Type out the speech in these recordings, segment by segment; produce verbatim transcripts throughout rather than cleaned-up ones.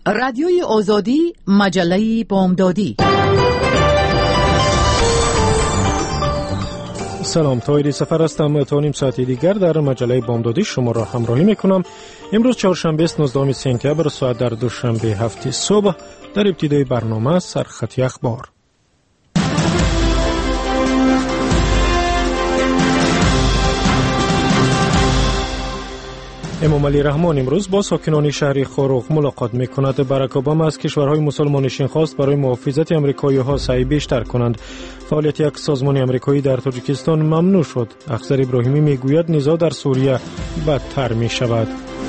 رادیوی آزادی، مجله بامدادی. سلام، طاهری سفر هستم. تا نیم ساعتی دیگر در مجله بامدادی شما را همراهی میکنم. امروز چهارشنبه است، نوزدهم سپتامبر، ساعت در دوشنبه هفت صبح. در ابتدای برنامه سرخطی اخبار. امام علی رحمان امروز با ساکنان شهر خاروخ ملاقات میکند. باراک اوباما از کشورهای مسلمانشین خواست برای محافظت امریکایی‌ها سعی بیشتر کنند. فعالیت یک سازمان امریکایی در تاجیکستان ممنوع شد. اخضر ابراهیمی میگوید نزاع در سوریه بدتر می شود.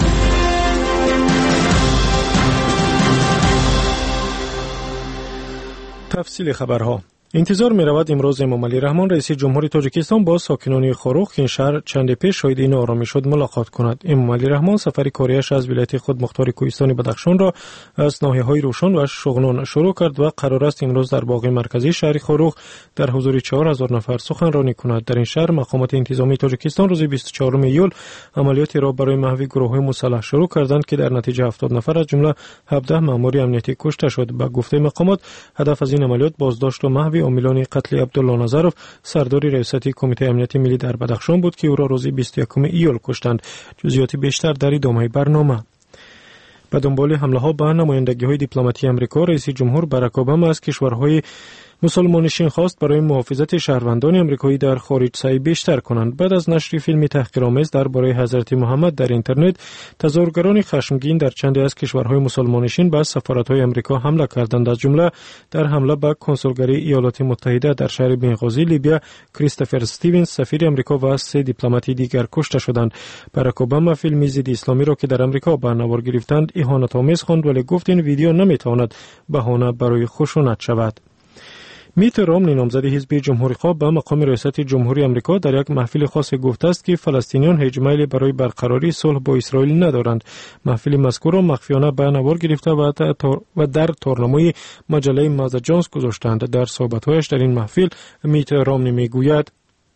تفصیل خبرها. انتظار می رود امروز امام علی رحمان رئیس جمهوری تاجیکستان با ساکنان خاروخ که این شهر چند پیش شاهد این آرامی شد ملاقات کند. امام علی رحمان سفر کاریش از ولایت خود مختار کوهستان بدخشان را از ناحیه‌های روشن و شغنان شروع کرد و قرار است امروز در باغ مرکزی شهر خاروخ در حضور چهار هزار نفر سخنرانی کند. در این شهر مقامات انتظامی تاجیکستان روز بیست و چهارم ایول عملیاتی را برای محو گروه‌های مسلح شروع کردند که در نتیجه هفتاد نفر از جمله هفده مأمور امنیتی کشته شد. به گفته مقامات هدف از این عملیات بازداشت و محو عاملان قتل عبدالله نظرف سردار ریاست کمیته امنیت ملی در بدخشان بود که او را روز بیست و یکم ایول کشتند. جزئیات بیشتر در ادامه برنامه. به دنبال حمله ها به نمایندگی های دیپلماتی امریکا، رئیس جمهور باراک اوباما از کشورهای مسلمانشین خواست برای محافظت شهروندان امریکایی در خارج سعی بیشتر کنند. بعد از نشر فیلمی تحقیرآمیز درباره حضرت محمد در اینترنت، تظاهرگران خشمگین در چندی از کشورهای مسلمانشین به سفارت‌های امریکا حمله کردند. از جمله در حمله به کنسولگری ایالات متحده در شهر بنغازی لیبیا، کریستوفر استیونز سفیر امریکا و سه دیپلمات دیگر کشته شدند. باراک اوباما فیلم ضد اسلامی را که در امریکا به نوار گرفتند اهانت‌آمیز خواند، ولی گفت این ویدیو نمی‌تواند بهانه برای خشونت شود. میت رامنی نامزد حزب جمهوری‌خواه به مقام ریاست جمهوری آمریکا در یک محفل خاص گفته است که فلسطینیان هیچ میلی برای برقراری صلح با اسرائیل ندارند. محفل مذکور را مخفیانه به نوار گرفته و در تارنمای مجله مازا جونز گذاشتند. در صحبت‌هایش در این محفل میت رامنی میگوید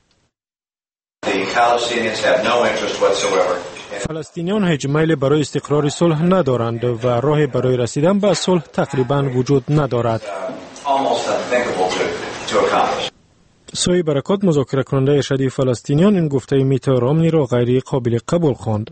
فلسطینیان هیچ میلی برای استقرار صلح ندارند و راه برای رسیدن به صلح تقریباً وجود ندارد. سوی برکات مذاکره کننده ارشدی فلسطینیان این گفته میت رامنی را غیر قابل قبول خواند.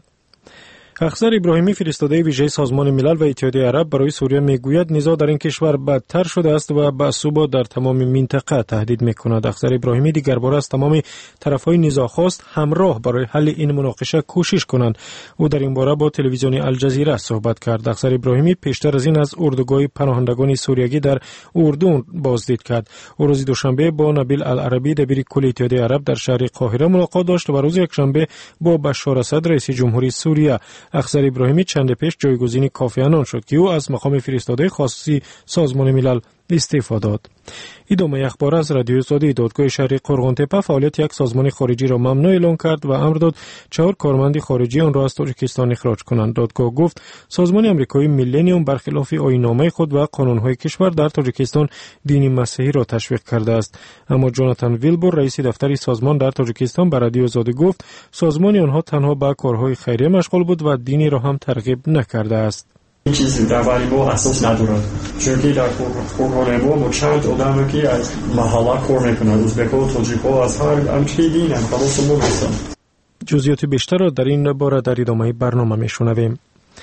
اخضر ابراهیمی فرستاده ویژه سازمان ملل و اتحادیه عرب برای سوریه میگوید نزاع در این کشور بدتر شده است و به ثبات در تمام منطقه تهدید میکند. اخضر ابراهیمی دیگر بار از تمام طرفهای نزاع خواست همراه برای حل این مناقشه کوشش کنند. او در این باره با تلویزیون الجزیره صحبت کرد. اخضر ابراهیمی پیشتر از این از اردوگاه پناهندگان سوریگی در اردن بازدید کرد. او روز دوشنبه با نبیل العربی دبیر کل اتحادیه عرب در شهر قاهره ملاقات داشت و روز یکشنبه با بشار اسد رئیس جمهوری سوریه. اخضر ابراهیمی چند پیش جایگزین کافی عنان شد که او از مقام فرستاده خاصی سازمان ملل استعفا داد. ادامه اخبار از رادیو آزادی. دادگاه شهر قرغن‌تپه فعالیت یک سازمان خارجی را ممنوع اعلام کرد و امر داد چهار کارمند خارجی آن را از تاجیکستان اخراج کنند. دادگاه گفت سازمان آمریکایی میلنیوم برخلاف آیین‌نامه خود و قانون‌های کشور در تاجیکستان دین مسیحی را تشویق کرده است. اما جوناتان ویلبور رئیس دفتر سازمان در تاجیکستان به رادیو آزادی گفت سازمان آنها تنها به کارهای خیریه مشغول بود و دینی را هم ترغیب نکرده است. این چیزی در ولی با اساس ندارد، چون که در قرآن با ما چند آدمی که از محله کار میکنند، ازبک‌ها، تاجیک‌ها از هر همچی دین هم خلاص ما هستند. جزئیات بیشتر را در این باره در ادامه برنامه میشنویم.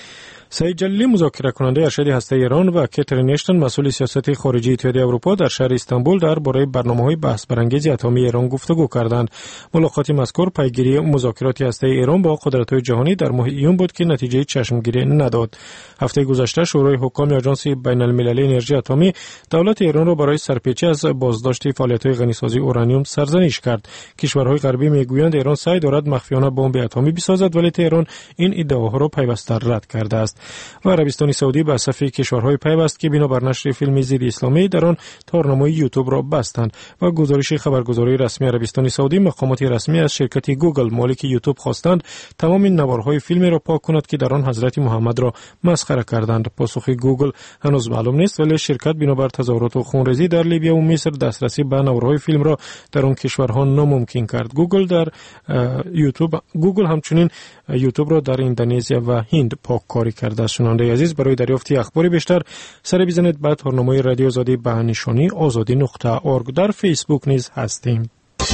سعید جلیلی مذاکره کننده ارشد هسته ایران و کاترین اشتن مسئول سیاست خارجی اتحادیه اروپا در شهر استانبول درباره برنامه‌های بحث برانگیز اتمی ایران گفتگو کردند. ملاقات مذکور پیگیری مذاکرات هسته ایران با قدرت‌های جهانی در ماه ایون بود که نتیجه چشمگیری نداد. هفته گذشته شورای حکام آژانس بین‌المللی انرژی اتمی دولت ایران را برای سرپیچی از بازداشت فعالیت‌های غنیسازی اورانیوم سرزنش کرد. کشورهای غربی میگویند ایران سعی دارد مخفیانه بمب اتمی بسازد، ولی تهران این ادعاها را پیوسته رد کرده است. و عربستان سعودی به صف کشورهای پیوست که بنابر نشر فیلم ضد اسلامی در آن تارنمای یوتیوب را بستند. و گزارش خبرگزاری رسمی عربستان سعودی مقامات رسمی از شرکت گوگل مالک یوتیوب خواستند تمام نوارهای فیلم را پاک کند که در آن حضرت محمد را مسخره کردند. پاسخ گوگل هنوز معلوم نیست، ولی شرکت بنابر تظاهرات و خونریزی در لیبیا و مصر دسترسی به نوارهای فیلم را در آن کشورها ناممکن کرد. گوگل در یوتیوب گوگل همچنین یوتیوب را در اندونزیا و هند پاککاری کرده. شنونده عزیز، برای دریافت اخبار بیشتر سر بزنید به تارنمای رادیو آزادی به نشانی آزادی نقطه اورگ. در فیسبوک نیز هستیم.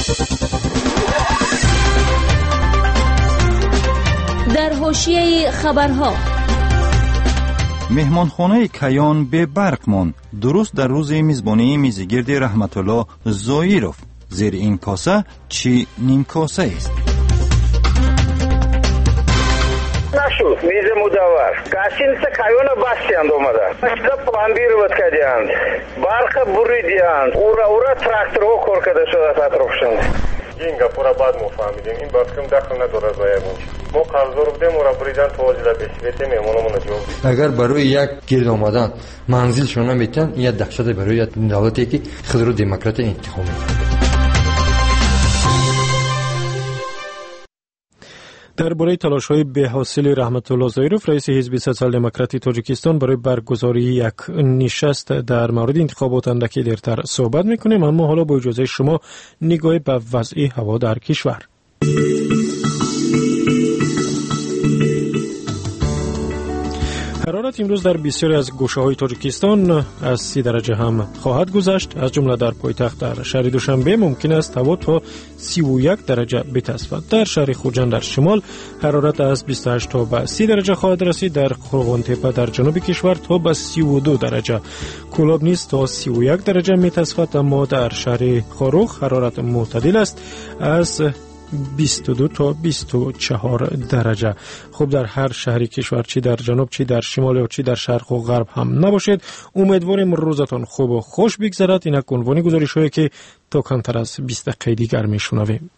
در حاشیه خبرها، مهمانخانه کیان به برق ماند درست در روز میزبانی میزگرد رحمت الله زایروف. زیر این کاسه چی نیم کاسه است؟ نشد میز مدور کاشین سه کیان بستیاند اومده اشتا پلاندیر بود کردیاند برق بریدیاند اورا اورا تراکتور ها کار کرده شده اطرافشون. این گپورا بعد مفهمیدیم این بخشم دخل نداره زایمون. ما قرضور بودیم اورا بریدن تواجده بشویتی میمونمون جواب. اگر برای یک گرد آمدن منزل شونه میتن یک دهشت برای دولتی که خضر دموکرات انتخاب میکنه. درباره تلاش‌های بی‌حاصل رحمت الله زایروف، رئیس حزب سوسیال دموکراتی تاجیکستان برای برگزاری یک نشست در مورد انتخابات اندکی دیرتر صحبت می‌کنیم، اما حالا با اجازه شما نگاهی به وضع هوا در کشور. حرارت امروز در بسیاری از گوشه‌های تاجیکستان از سی درجه هم خواهد گذشت. از جمله در پایتخت در شهر دوشنبه ممکن است هوا تا سی و یک درجه بتاسفد. در شهر خوجند در شمال حرارت از بیست و هشت تا به سی درجه خواهد رسید. در قرغان تپه در جنوب کشور تا به سی و دو درجه، کولاب نیز تا سی و یک درجه میتاسفد، اما در شهر خاروخ حرارت معتدل است از بیست و دو تا بیست و چهار درجه. خب در هر شهری کشور، چی در جنوب چی در شمال و چی در شرق و غرب هم نباشید، امیدواریم روزتان خوب و خوش بگذرد. این عنوان گزارش هایی که تا کمتر از بیست دقیقه دیگر میشنویم.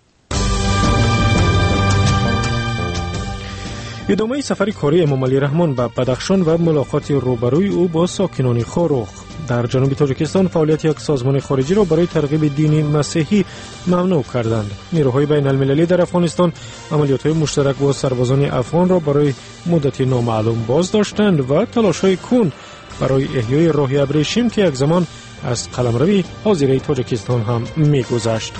ادامه سفر کاری امام علی رحمان به بدخشان و ملاقات روبروی او با ساکنان خاروخ. در جنوب تاجیکستان فعالیت یک سازمان خارجی را برای ترغیب دین مسیحی ممنوع کردند. نیروهای بین المللی در افغانستان عملیات‌های مشترک با سربازان افغان را برای مدتی نامعلوم باز داشتند و تلاش‌های کند برای احیای راه ابریشم که یک زمان از قلمروی حاضره تاجیکستان هم می‌گذشت.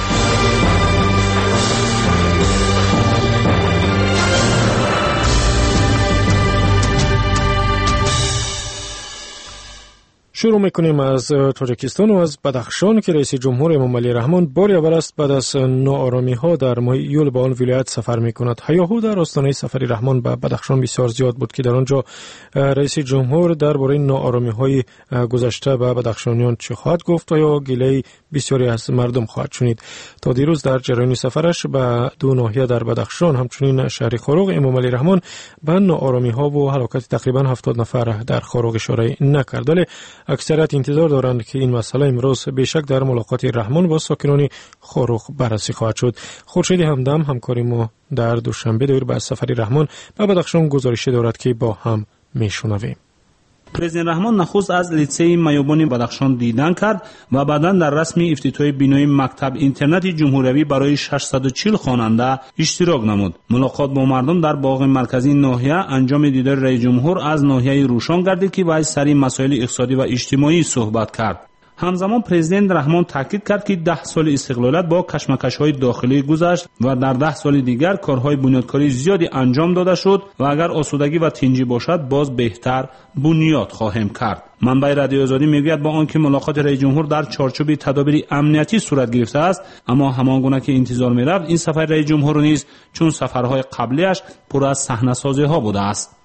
شروع میکنیم از تاجیکستان و از بدخشان که رئیس جمهور امام علی رحمان بار اول است بعد از ناآرامی ها در ماه ایول به آن ولایت سفر میکند. هیاهو در آستانه سفر رحمان به بدخشان بسیار زیاد بود که در آنجا رئیس جمهور درباره ناآرامی های گذشته به بدخشانیان چه خواهد گفت و یا گله بسیاری از مردم خواهد شنید. تا دیروز در جریان سفرش به دو ناحیه در بدخشان همچنین شهر خاروق، امام علی رحمان به ناآرامی ها و هلاکت تقریبا هفتاد نفر در خاروق اشاره نکرد، ولی اکثریت انتظار دارند که این مسئله امروز بیشک در ملاقات رحمان با ساکنان خاروق بررسی خواهد شد. خورشید همدم همکاری ما در دوشنبه دایر به سفر رحمان به بدخشان گزارشی دارد که با هم میشنویم. پرزیدنت رحمان نخست از لیسه میوبان بدخشان دیدن کرد و بعدا در رسمی افتتاح بینای مکتب اینترنت جمهوری برای ششصد و چهل خواننده اشتراک نمود. ملاقات با مردم در باغ مرکزی ناحیه انجام دیدار رئیس جمهور از ناحیه روشان گردید که وی سری مسائل اقتصادی و اجتماعی صحبت کرد. همزمان پرزیدنت رحمان تاکید کرد که ده سال استقلالت با کشمکش‌های داخلی گذشت و در ده سال دیگر کارهای بنیادکاری زیادی انجام داده شد و اگر آسودگی و تنجی باشد باز بهتر بنیاد خواهیم کرد. منبع رادیو آزادی میگوید با آنکه ملاقات رئیس جمهور در چارچوب تدابیر امنیتی صورت گرفته است، اما همانگونه که انتظار می‌رفت این سفر رئیس جمهور نیز چون سفرهای قبلیش پر از صحنه‌سازی‌ها بوده است.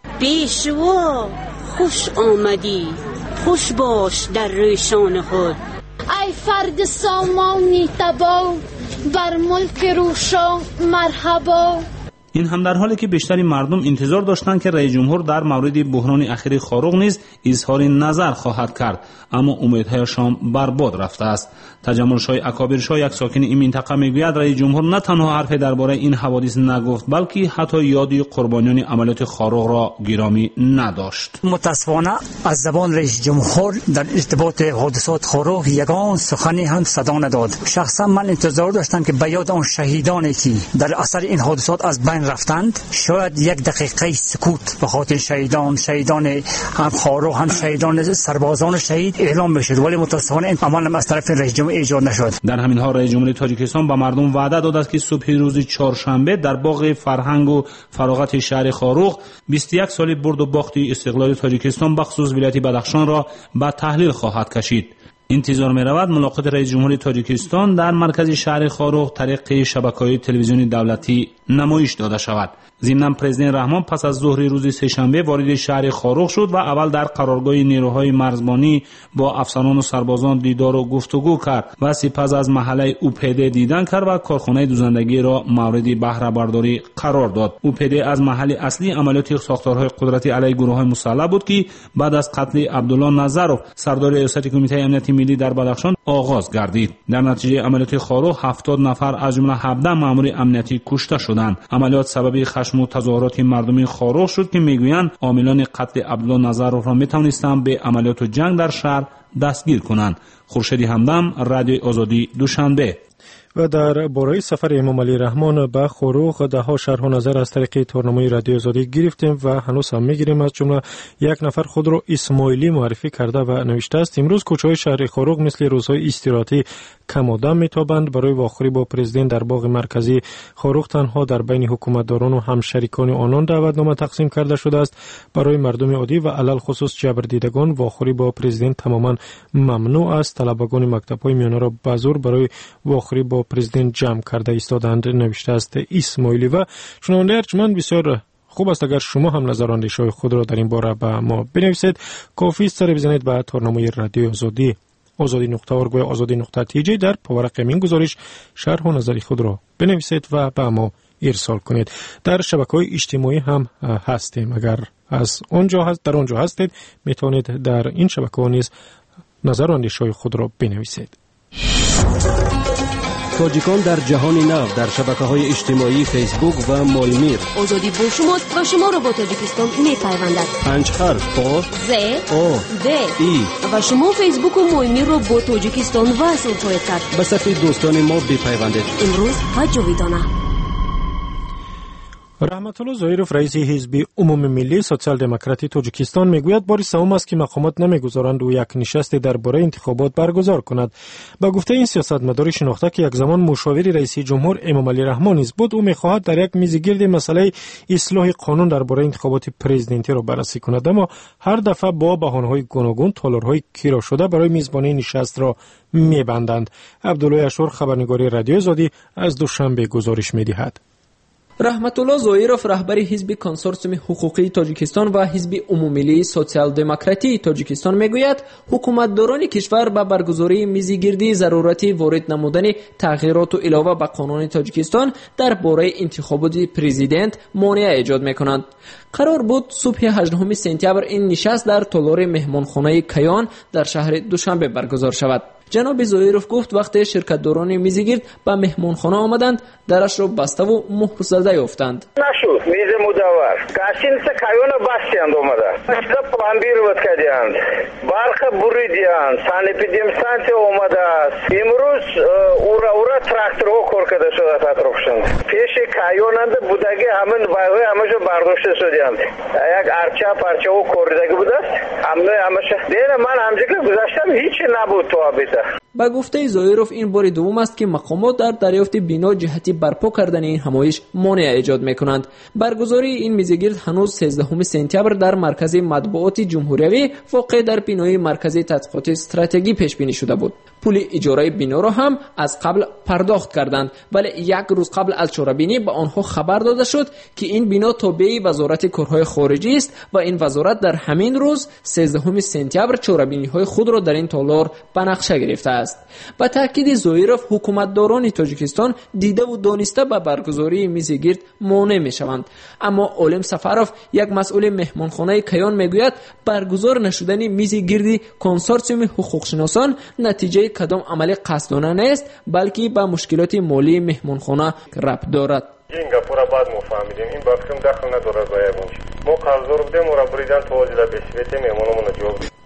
پیشوا خوش آمدی، خوش باش در روشان خود. ای فرد سامانی تبا بر ملک روشا مرحبا. این هم در حالی که بیشتری مردم انتظار داشتند که رئیس جمهور در مورد بحران اخیر خاروق نیز اظهار نظر خواهد کرد، اما امیدهایشان برباد رفته است. تجملش‌های اکابرشاه یک ساکن این منطقه میگوید رئیس جمهور نه تنها حرفی درباره این حوادث نگفت بلکه حتی یادی قربانیان عملیات خاروق را گرامی نداشت. متاسفانه از زبان رئیس جمهور در ارتباط حادثات خاروق یگان سخنی هم صدا نداد. شخصا من انتظار داشتم که به یاد آن شهیدانی که در اثر این حادثات از بین بین رفتند شاید یک دقیقه سکوت به خاطر شهیدان شهیدان هم خارق هم شهیدان سربازان شهید اعلام بشد، ولی متاسفانه این عمل از طرف رئیس جمهور ایجاد نشد. در همین حال رئیس جمهوری تاجیکستان به مردم وعده داد است که صبح روز چهارشنبه در باغ فرهنگ و فراغت شهر خاروق بیست و یک سال برد و باخت استقلال تاجیکستان بخصوص ولایت بدخشان را به تحلیل خواهد کشید. انتظار می رود ملاقات رئیس جمهوری تاجیکستان در مرکز شهر خاروق طریق شبکه‌های تلویزیونی دولتی نمایش داده شود. ضمن پرزیدنت رحمان پس از ظهر روز سه‌شنبه وارد شهر خاروق شد و اول در قرارگاه نیروهای مرزبانی با افسران و سربازان دیدار و گفتگو کرد و سپس از محله اوپیده دیدن کرد و کارخانه دوزندگی را مورد بهره برداری قرار داد. اوپیده از محل اصلی عملیات ساختارهای قدرتی علیه گروه‌های مسلح بود که بعد از قتل عبدالله نظرов سردار ریاست کمیته امنیت ملی در بدخشان آغاز گردید. در نتیجه عملیات خاروق هفتاد نفر از جمله هفده مأمور امنیتی کشته شدند. عملیات سبب خشم و تظاهرات مردمی خاروق شد که میگویند عاملان قتل عبدالله نظرov را میتوانستند به عملیات جنگ در شهر دستگیر کنند. خورشید همدم، رادیو آزادی، دوشنبه. و در باره سفر امام علی رحمان به خاروق ده ها شرح و نظر از طریق تورنمای رادیو آزادی گرفتیم و هنوز هم میگیریم. از جمله یک نفر خود را اسماعیلی معرفی کرده و نوشته است امروز کوچه‌های شهر خاروق مثل روزهای استراحتی کم آدم میتابند. برای واخری با پرزیدنت در باغ مرکزی خاروق تنها در بین حکومتداران و همشریکان آنان دعوتنامه تقسیم کرده شده است. برای مردم عادی و علل خصوص جبردیدگان واخری با پرزیدنت تماما ممنوع است. طلبگان مکتب‌های میانه را به زور برای واخری با پرزیدنت جمع کرده ایستادند، نوشته است اسماعیلی. و شنونده ارجمند بسیار خوب است اگر شما هم نظر اندیش‌های خود را در این باره به ما بنویسید. کافی است سر بزنید به تورنمای رادیو آزادی آزادی نقطه اورگ و آزادی نقطه تی جی در پاورق این گزارش شرح و نظری خود را بنویسید و به ما ارسال کنید. در شبکه‌های اجتماعی هم هستیم، اگر از اونجا هست در اونجا هستید میتونید در این شبکه‌ها نیز نظر و اندیشه‌های خود را بنویسید. تاجیکان در جهان نو در شبکه‌های اجتماعی فیسبوک و مایمیر. آزادی با شماست و شما را با تاجیکستان می‌پیوندد. پنج حرف آ ز آ د ای و شما فیسبوک و مایمیر را با تاجیکستان وصل خواهید کرد. به صفحه دوستان ما بپیوندید. امروز و جاویدانه. رحمت الله ظاهرов رئیس حزب عمومی ملی سوسیال دموکراتی تاجیکستان میگوید بار سوم است که مقامات نمیگذارند او یک نشست درباره انتخابات برگزار کند. با گفته این سیاستمدار شناخته که یک زمان مشاور رئیس جمهور امام علی رحمان نیز بود، او میخواهد در یک میز گرد مسئله اصلاح قانون درباره انتخابات پرزیدنتی را بررسی کند، اما هر دفعه با بهانه‌های گوناگون تالارهای کیرا شده برای میزبانی نشست را میبندند. عبدالله اشور، خبرنگاری رادیو آزادی، از دوشنبه گزارش میدهد. رحمت الله ظاهرov رهبر حزب کنسورسیوم حقوقی تاجیکستان و حزب عمومی ملی سوسیال دموکراتی تاجیکستان میگوید حکومتداران کشور به برگزاری میز گردی ضرورت وارد نمودن تغییرات و علاوه به قانون تاجیکستان درباره انتخابات پرزیدنت مانع ایجاد میکنند. قرار بود صبح هجدهم سپتامبر این نشست در تالار مهمانخانه کیان در شهر دوشنبه برگزار شود. جناب ظاهرov گفت وقتی شرکت‌داران میزگرد به مهمانخانه آمدند درش را بسته و مهر زده یافتند. نشد میز مدور کاشینس کایون باستیند اومده اشدا پلمبیر بود کردند برق بریدیان سانیپیدیم ستانسیه اومده است امروز اورا اورا تراکتور کار کرده شده اطرافشون پیش کایونند بودگی همین وای همشو برداشته شدند یک ارچه پرچه و کوردگی بود است همه همشه دیگه من همجوری گذاشتم هیچ نبود تو آبیده. با گفته ظاهرov این بار دوم است که مقامات در دریافت بنا جهتی برپا کردن این همایش مانع ایجاد میکنند. برگزاری این میزگرد هنوز سیزدهم سپتامبر در مرکز مطبوعات جمهوری واقع در بنای مرکز تحقیقات استراتژی پیش بینی شده بود. پول اجاره بنا را هم از قبل پرداخت کردند، ولی یک روز قبل از چهاربینی به آنها خبر داده شد که این بنا تابع وزارت کارهای خارجی است و این وزارت در همین روز سیزدهم سپتامبر چهاربینی‌های خود را در این تالار به نقشه گرفته است. با تاکید ظاهرov حکومتداران تاجیکستان دیده و دانسته به برگزاری میز گرد مانع میشوند، اما عالم سفرov یک مسئول مهمانخانه کیان میگوید برگزار نشدن میز گرد کنسورسیوم حقوق شناسان نتیجه کدام عمل قصدانه نیست بلکه به مشکلات مالی مهمانخانه ربط دارد. این گپورا بعد مفهمیدیم این بخشم دخل نداره زایه بونش ما قرض رو بودیم و را بریدن توازیده بشویتیم ایمانمون جواب.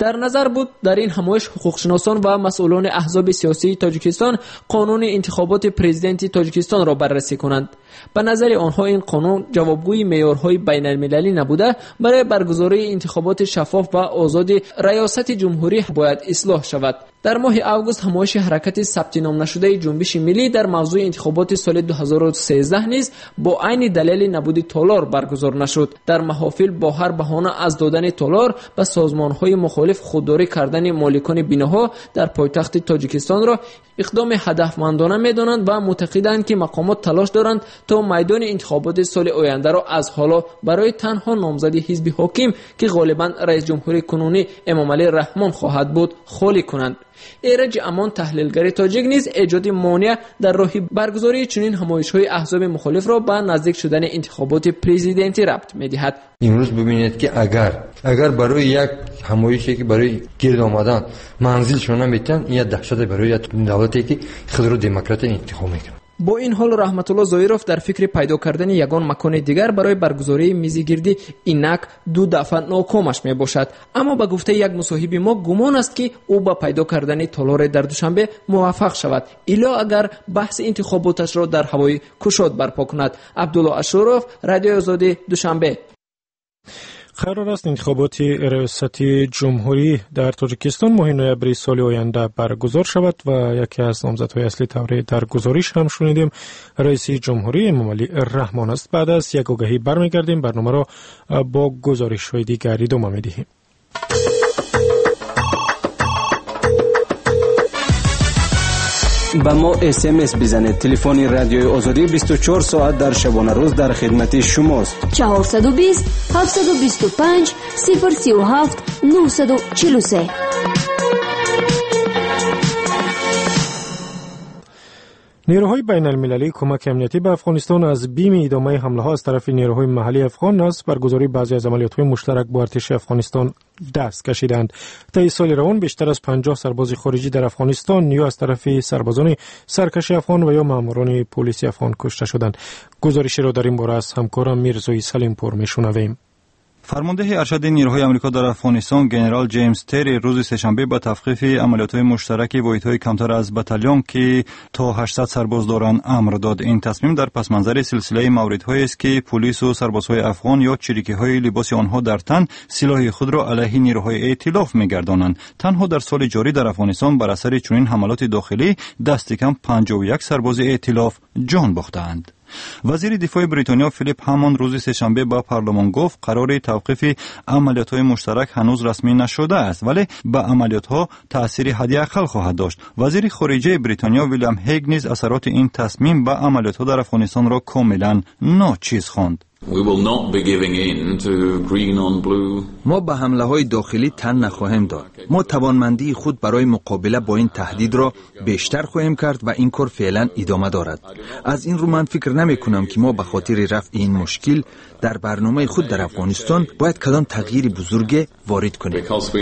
در نظر بود در این همایش حقوقشناسان و مسئولان احزاب سیاسی تاجیکستان قانون انتخابات پرزیدنتی تاجیکستان را بررسی کنند. به نظر آنها این قانون جوابگوی معیارهای بین المللی نبوده برای برگزاری انتخابات شفاف و آزاد ریاست جمهوری باید اصلاح شود. در ماه آگوست همایش حرکت ثبت نام نشده جنبش ملی در موضوع انتخابات سال دو هزار و سیزده نیز با عین دلیل نبود تالار برگزار نشد. در محافل با هر بهانه از دادن تالار به سازمان‌های مخالف خودداری کردن مالکان بیناها در پایتخت تاجیکستان را اقدام هدفمندانه می‌دانند و معتقدند که مقامات تلاش دارند تا میدان انتخابات سال آینده را از حالا برای تنها نامزد حزب حاکم که غالباً رئیس جمهور کنونی امامعلی رحمان خواهد بود خالی کنند. ایرج امان تحلیلگر تاجیک نیز ایجاد مانع در راه برگزاری چنین همایش‌های احزاب مخالف را به نزدیک شدن انتخابات پرزیدنتی ربط می‌دهد. امروز ببینید که اگر اگر برای یک همایشی که برای گرد آمدن منزل شما میتن یا دهشت برای دولتی که خود دموکرات انتخاب میکنه. با این حال رحمت الله زایروف در فکر پیدا کردن یگان مکان دیگر برای برگزاری میزگردی اینک دو دفعه ناکامش می باشد، اما به گفته یک مصاحب ما گمان است که او با پیدا کردن تالار در دوشنبه موفق شود، الا اگر بحث انتخاباتش را در هوای کشاد برپا کند. عبدالله اشرف، رادیو آزادی، دوشنبه. قرار است انتخابات ریاست جمهوری در تاجیکستان ماه نوامبر سال آینده برگزار شود و یکی از نامزدهای اصلی طوری در گزارش هم شنیدیم رئیس جمهوری امامعلی رحمان است. بعد از یک آگهی برمیگردیم، برنامه را با گزارش‌های دیگر ادامه می‌دهیم. با ما اس ام اس بزنید. تلفن رادیو آزادی بیست و چهار ساعت در شبانه روز در خدمت شماست. چهارصد و بیست هفتصد و بیست و پنج صفر سی و هفت نهصد و چهل و سه. نیروهای بین المللی کمک امنیتی به افغانستان از بیم ادامه حمله ها از طرف نیروهای محلی افغان است برگزاری بعضی از عملیات‌های مشترک با ارتش افغانستان دست کشیدند. طی سال روان بیشتر از پنجاه سرباز خارجی در افغانستان یا از طرف سربازان سرکش افغان و یا ماموران پلیس افغان کشته شدند. گزارشی را در این باره از همکارم میرزای سلیم پور میشنویم. فرمانده ارشد نیروهای آمریکا در افغانستان جنرال جیمز تری روز سه‌شنبه با توقیف عملیات‌های مشترک واحدهای کمتر از بتالون که تا هشتصد سرباز دارند امر داد. این تصمیم در پس منظر سلسله موردهایی است که پلیس و سربازهای افغان یا چریکی‌های لباس آنها در تن سلاح خود را علیه نیروهای ائتلاف می‌گردانند. تنها در سال جاری در افغانستان بر اثر چنین حملات داخلی دست کم پنجاه و یک سرباز ائتلاف جان باختند. وزیر دفاع بریتانیا فیلیپ هاموند روز سه‌شنبه با پارلمان گفت قرار توقیف عملیات‌های مشترک هنوز رسمی نشده است ولی به عملیات‌ها تأثیر حداقل خواهد داشت. وزیر خارجه بریتانیا ویلیام هیگ نیز اثرات این تصمیم به عملیات‌ها در افغانستان را کاملا ناچیز خواند. We will not be giving in to green on blue. ما به حمله های داخلی تن نخواهیم داد. ما توانمندی خود برای مقابله با این تهدید را بیشتر خواهیم کرد و این کار فعلا ادامه دارد. از این رو من فکر نمی کنم که ما به خاطر رفع این مشکل در برنامه خود در افغانستان باید کدام تغییر بزرگ وارد کنیم.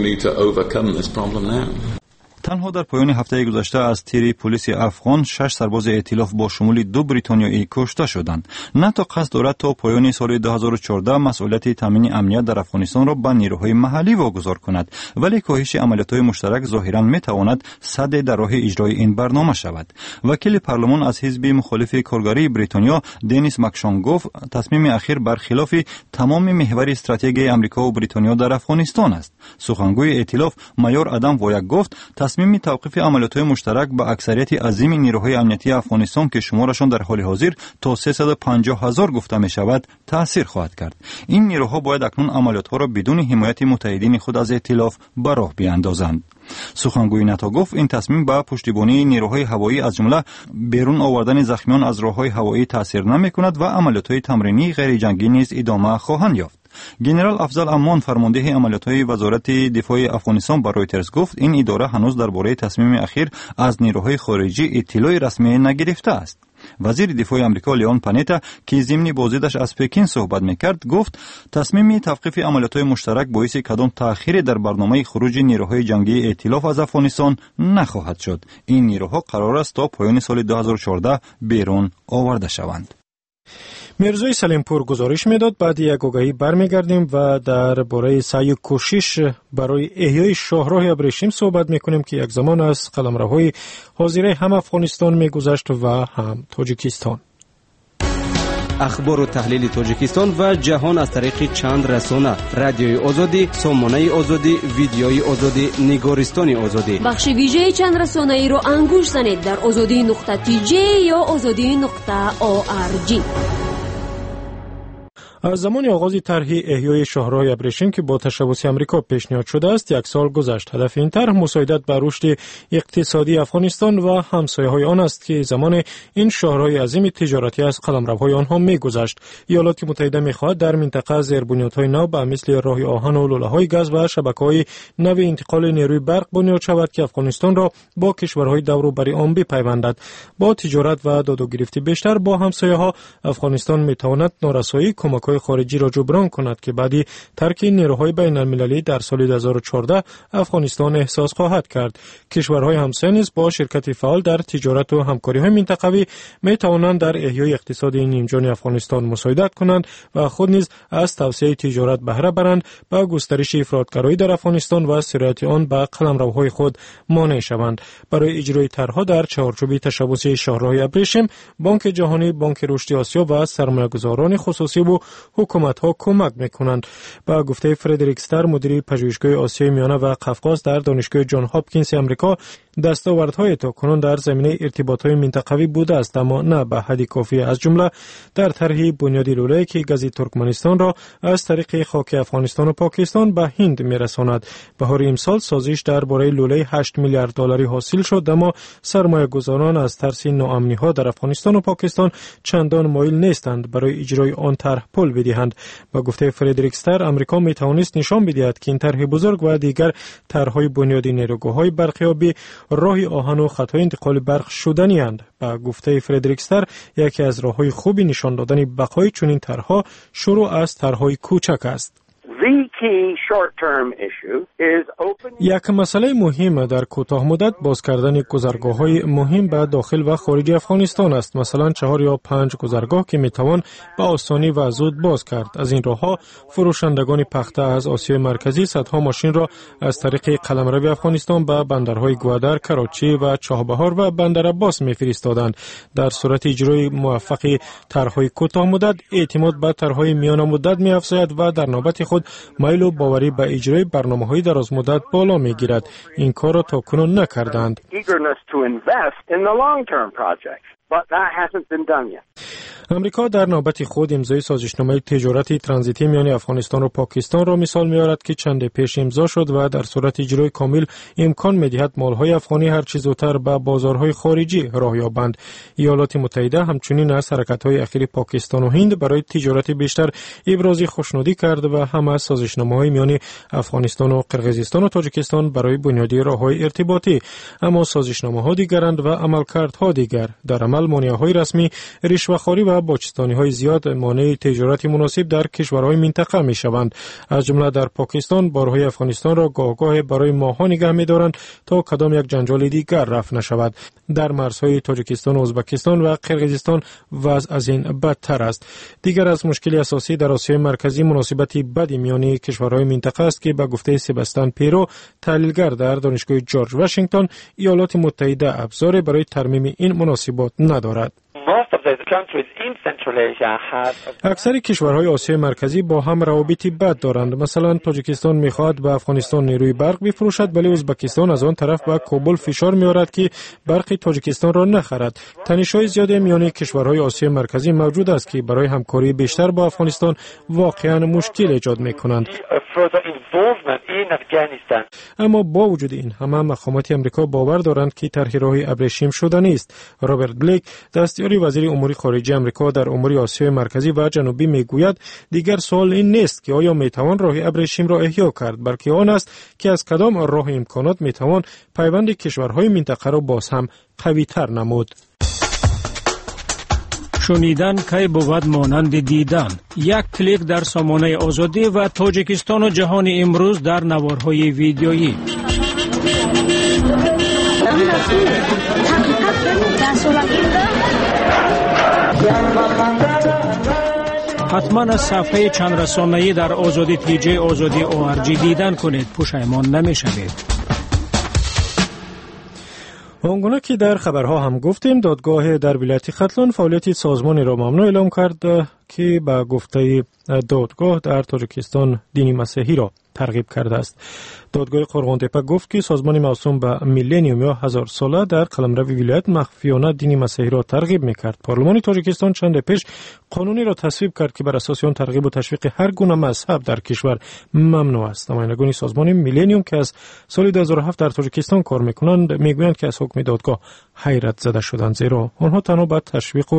تنها در پایان هفته گذشته از تیر پلیس افغان شش سرباز ائتلاف با شمول دو بریتانیایی کشته شدند. ناتو قصد دارد تا پایان سال دو هزار و چهارده مسئولیت تامین امنیت در افغانستان را به نیروهای محلی واگذار کند، ولی کاهش عملیات‌های مشترک ظاهراً می‌تواند سد در راه اجرای این برنامه شود. وکیل پارلمان از حزب مخالف کارگری بریتانیا دنیس مکشان گفت تصمیم اخیر برخلاف تمام محور استراتژی آمریکا و بریتانیا در افغانستان است. سخنگوی ائتلاف مایور آدم وایک گفت تصمیم توقیف عملیات‌های مشترک با اکثریت عظیم نیروهای امنیتی افغانستان که شمارشان در حال حاضر تا سیصد و پنجاه هزار گفته می شود تأثیر خواهد کرد. این نیروها باید اکنون عملیات‌ها را بدون حمایت متحدین خود از ائتلاف به راه بیاندازند. سخنگوی ناتو گفت این تصمیم با پشتیبانی نیروهای هوایی از جمله بیرون آوردن زخمیان از راه‌های هوایی تأثیر نمی‌کند و عملیات‌های تمرینی غیر جنگی نیز ادامه خواهند یافت. جنرال افضل امان فرمانده عملیات‌های وزارت دفاع افغانستان با رویترز گفت این اداره هنوز درباره تصمیم اخیر از نیروهای خارجی اطلاع رسمی نگرفته است. وزیر دفاع آمریکا لیون پانیتا که ضمن بازدیدش از پکین صحبت می‌کرد گفت تصمیم توقیف عملیات‌های مشترک باعث کدام تأخیر در برنامه خروج نیروهای جنگی ائتلاف از افغانستان نخواهد شد. این نیروها قرار است تا پایان سال دو هزار و چهارده بیرون آورده شوند. میرزوی سلیمپور گزارش میداد. بعد یک آگهی برمیگردیم و درباره سعی کوشش برای احیای شاهراه ابریشم صحبت میکنیم که یک زمان از قلمروهای حاضره هم افغانستان میگذشت و هم تاجیکستان. اخبار و تحلیل تاجیکستان و جهان از طریق چند رسانه: رادیوی آزادی، سامانه آزادی، ویدیوی آزادی، نگارستان آزادی. بخش ویژه چند رسانه ای رو انگوش زنید در آزادی نقطه تی جی یا آزادی نقطه او آر جی. از زمان آغاز طرح احیای شاهراه ابریشم که با تشبث آمریکا پیشنهاد شده است یک سال گذشت. هدف این طرح مساعدت بر رشد اقتصادی افغانستان و همسایه‌های آن است که زمان این شاهراه عظیم تجارتی از قلمروهای آنها می‌گذشت. ایالات متحده می‌خواهد در منطقه زیربنیادهای نو به مثل راه آهن و لوله‌های گاز و شبکه‌های نو انتقال نیروی برق بنیاد شود که افغانستان را با کشورهای دور و بر آن بپیوندد. با تجارت و داد و گرفت بیشتر با همسایه‌ها افغانستان می‌تواند نارسایی کمک خارجی را جبران کند که بعدی ترک نیروهای بین المللی در سال دو هزار و چهارده افغانستان احساس خواهد کرد. کشورهای همسایه نیز با شرکت فعال در تجارت و همکاری‌های منطقوی می توانند در احیای اقتصادی نیمجان افغانستان مساعدت کنند و خود نیز از توسعه تجارت بهره برند با گسترش افراطگرایی در افغانستان و سرایت آن به قلمروهای خود مانع شوند. برای اجرای طرح‌ها در چارچوب تشبث شاهراه ابریشم، بانک جهانی، بانک رشد آسیا و سرمایه‌گذاران خصوصی و حکومت‌ها کمک می‌کنند. با گفته فردریک استر، مدیر پژوهشگاه آسیای میانه و قفقاز در دانشگاه جان هاپکینز آمریکا، دستاوردهای تاکنون در زمینه ارتباطات منطقوی بوده است اما نه به حد کافی. از جمله در طرح بنیادی لوله که گاز ترکمنستان را از طریق خاک افغانستان و پاکستان به هند می‌رساند. بهار امسال سازش درباره لوله هشت میلیارد دلاری حاصل شد اما سرمایه‌گذاران از ترس ناامنی‌ها در افغانستان و پاکستان چندان مایل نیستند برای اجرای آن طرح پول بدهند. با گفته فردریک استر، آمریکا می‌توانست نشان بدهد که این طرح بزرگ و دیگر طرح‌های بنیادی نیروگاه‌های برقیابی، راه آهن و خطهای انتقال برق شدنی اند. با گفته فردریک استر، یکی از راه‌های خوبی نشان دادن بقای چنین طرح‌ها شروع از طرح‌های کوچک است. یک مسئله مهم در کوتاه مدت باز کردن گذرگاه‌های مهم به داخل و خارج افغانستان است. مثلا چهار یا پنج گذرگاه که میتوان به آسانی و زود باز کرد. از این راه‌ها فروشندگان پخته از آسیای مرکزی صدها ماشین را از طریق قلمرو افغانستان به بندرهای گوادر، کراچی و چابهار و بندر عباس میفرستادند. در صورت اجرای موفق طرح‌های کوتاه مدت، اعتماد به طرح‌های میان مدت می‌افزاید و در نوبت خود میل و باوری به اجرای برنامه‌های دراز مدت بالا می‌گیرد. این کار را تاکنون نکردند. امریکا در نوبت خود امضای سازشنامه تجارت ترانزیتی میان افغانستان و پاکستان را مثال می‌آورد که چند پیش امضا شد و در صورت اجرای کامل امکان می‌دهد مال‌های افغانی هر چه زودتر به بازارهای خارجی راه یابند. ایالات متحده همچنین از حرکت‌های اخیر پاکستان و هند برای تجارت بیشتر ابراز خوشنودی کرد و هم از سازشنامه‌های میان افغانستان و قرقیزستان و تاجیکستان برای بنیادی راه‌های ارتباطی. اما سازشنامه‌ها دیگرند و عملکردها دیگر. در عمل مانع‌های رسمی، رشوه‌خواری و باج‌ستانی‌های زیاد مانع تجارت مناسب در کشورهای منطقه می‌شوند. از جمله در پاکستان بارهای افغانستان را گاه برای ماه‌ها نگه می‌دارند تا کدام یک جنجال دیگر رفع نشود. در مرزهای تاجیکستان و ازبکستان و قرقیزستان وضع از این بدتر است. دیگر از مشکل اساسی در آسیای مرکزی مناسبت بد میان کشورهای منطقه است که به گفته سباستیان پیرو، تحلیلگر در دانشگاه جورج واشنگتن، ایالات متحده ابزار برای ترمیم این مناسبات ندارد. اکثر کشورهای آسیای مرکزی با هم روابطی بد دارند. مثلا تاجیکستان میخواهد به افغانستان نیروی برق بفروشد، ولی ازبکستان از آن طرف به کابل فشار میآورد که برق تاجیکستان را نخرد. تنش‌های زیاد میان کشورهای آسیای مرکزی موجود است که برای همکاری بیشتر با افغانستان واقعا مشکل ایجاد میکنند. اما با وجود این همه مقامات آمریکا باور دارند که طرح راه ابریشم شدنی است. رابرت بلیک، دستیار وزیر امور خارجه آمریکا در امور آسیای مرکزی و جنوبی، میگوید دیگر سوال این نیست که آیا میتوان راه ابریشم را احیا کرد، بلکه آن است که از کدام راه امکانات میتوان پیوند کشورهای منطقه را باز هم قوی‌تر نمود. شنیدن که بود مانند دیدن. یک کلیک در سامانه آزادی و تاجیکستان و جهان امروز در نوارهای ویدیویی. حتما از صفحه چند رسانه‌ای در آزادی تی جی آزادی او آر جی دیدن کنید، پشیمان نمی‌شوید. آنگونه که در خبرها هم گفتیم، دادگاه در ولایت ختلان فعالیت سازمانی را ممنوع اعلام کرد که به گفته دادگاه در تاجیکستان دینی مسیحی را ترغیب کرده است. دادگاه قرغان تپه گفت که سازمان موسوم به میلنیوم یا هزار ساله در قلمرو ولایت مخفیانه دینی مسیحی را ترغیب می‌کرد. پارلمان تاجیکستان چند پیش قانونی را تصویب کرد که بر اساس آن ترغیب و تشویق هر گونه مذهب در کشور ممنوع است. نمایندگان سازمان میلنیوم که از سال دو هزار و هفت در تاجیکستان کار می‌کنند میگویند که از حکم دادگاه حیرت زده شدند، زیرا آنها تنها به تشویق و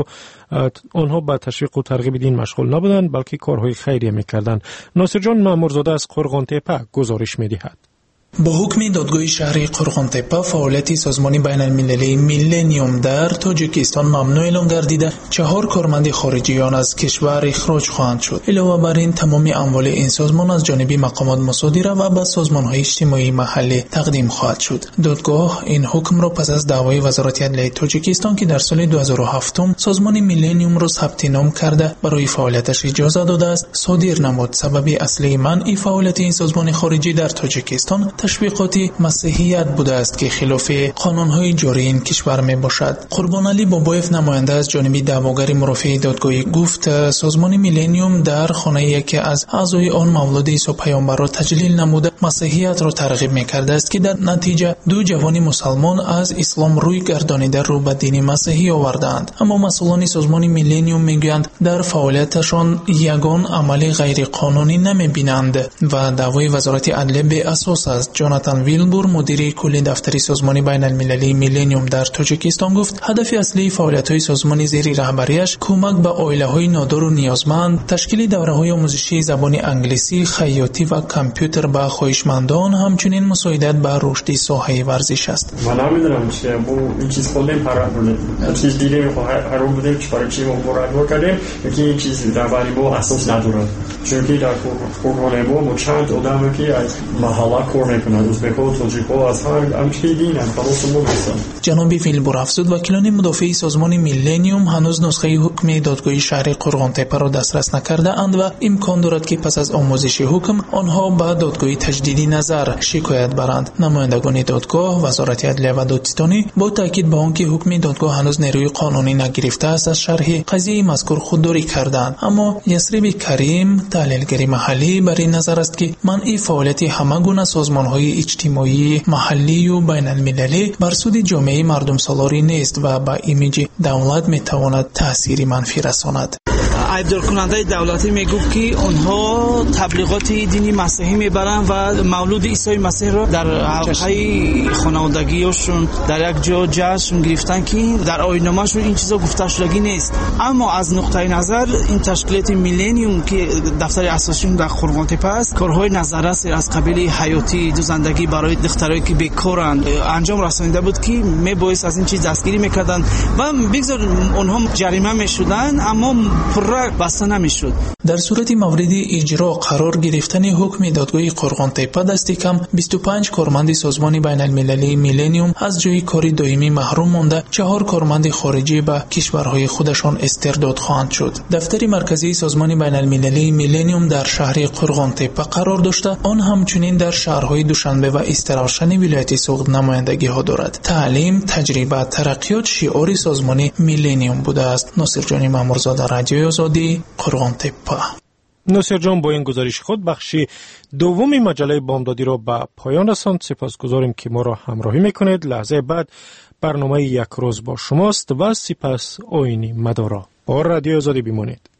آنها به تشویق و ترغیب دین مشغول نبودند بلکه کارهای خیریه می‌کردند. ناصر جان مامورزاده از قرغان تپه گزارش می‌دهد. با حکم دادگاه شهری قرغان تپه فعالیت سازمان بین المللی میلنیوم در تاجیکستان ممنوع اعلام گردیده، چهار کارمند خارجیان از کشور اخراج خواهند شد. علاوه بر این تمام اموال این سازمان از جانب مقامات مصادره و به سازمان‌های اجتماعی محلی تقدیم خواهد شد. دادگاه این حکم را پس از دعوای وزارت عدلیه تاجیکستان که در سال دو هزار و هفت سازمان میلنیوم را ثبت نام کرده برای فعالیتش اجازه داده است صادر نمود. سبب اصلی منع فعالیت این سازمان خارجی در تاجیکستان تشویقات مسیحیت بوده است که خلاف قانون‌های جاری این کشور می باشد. قربان علی بابایف نماینده از جانب دعواگر مرافع دادگاه گفت سازمان میلنیوم در خانه یکی از اعضای آن مولود عیسی پیامبر را تجلیل نموده مسیحیت را ترغیب می‌کرده است که در نتیجه دو جوان مسلمان از اسلام روی گردانیده رو به دین مسیحی آوردند. اما مسئولان سازمان میلنیوم میگویند در فعالیتشان یگان عمل غیر قانونی نمی‌بینند و دعوای وزارت عدلیه به اساس است. جوناتان ویلبور مدیر کل دفتر سازمان بین المللی میلنیوم در تاجیکستان گفت هدف اصلی فعالیت‌های سازمان زیر رهبریش کمک به عائله‌های نادار و نیازمند، تشکیل دوره‌های آموزشی زبان انگلیسی، خیاطی و کامپیوتر به خواهشمندان، همچنین مساعدت به رشد ساحه ورزش است. من نمی‌دونم چه بو این چیز کلی پرا بوده. چیز دیگه هر رو بوده که برای چی مورد کردیم که این چیز در واقع بو اساس نداره. چون که در قرغان بو چند آدمی که از محله کار می‌کنند ازبک‌ها تاجیک‌ها از هر امچه دینن خلاصمون هستن. جناب ویلبور افزود وکیلان مدافع سازمان میلنیوم هنوز نسخه حکم دادگاه شهر قرغان تپه را دسترس نکرده اند و امکان دارد که پس از آموزش حکم آنها به دادگاه تجدیدی نظر شکایت برند. نمایندگان دادگاه، وزارت عدلیه و دادستانی با تاکید به آنکه حکم دادگاه هنوز نیروی قانونی نگرفته است از شرح قضیه مذکور خودداری کردند. اما یسرب کریم تحلیلگر محلی بر این نظر است که منع فعالیت همه گونه سازمان‌های اجتماعی محلی و بین المللی بر سود جامعه مردم سالاری نیست و با ایمیج دولت میتواند تأثیری منفی رساند. عیبدار کننده دولتی میگفت که آنها تبلیغات دینی مسیحی میبرند و مولود عیسی مسیح را در حلقه خانوادگیشون در یک جا جشن گرفتن که در آیین‌نامه‌شون این چیزا گفته شدگی نیست. اما از نقطه نظر این تشکیلات میلنیوم که دفتر اساسیشون در قرغان تپه است کارهای نظارت از قبیل حیاتی دوزندگی برای دخترایی که بیکارند انجام رسانیده بود که میبایست از این چیز دستگیری میکردن و بگذار اونها جریمه میشدن اما پر بسته نمیشد. در صورت مورد اجرا قرار گرفتن حکم دادگاه قرغان تپه دست کم بیست و پنج کارمند سازمان بین المللی میلنیوم از جای کاری دائمی محروم مانده، چهار کارمند خارجی به کشورهای خودشان استرداد خواهند شد. دفتر مرکزی سازمان بین المللی میلنیوم در شهر قرغان تپه قرار داشته، آن همچنین در شهرهای دوشنبه و استراشن ولایت سوغد نمایندگی ها دارد. تعلیم، تجربه، ترقیات شعار سازمان میلنیوم بوده است. ناصر جان مامورزاده، رادیوی آزادی، قرغان تپه. ناصر جان با این گزارش خود بخش دومی مجله بامدادی را به پایان رساند. سپاسگزاریم که ما را همراهی میکنید. لحظه بعد برنامه یک روز با شماست و سپس آیین مدارا. با رادیو آزادی بمانید.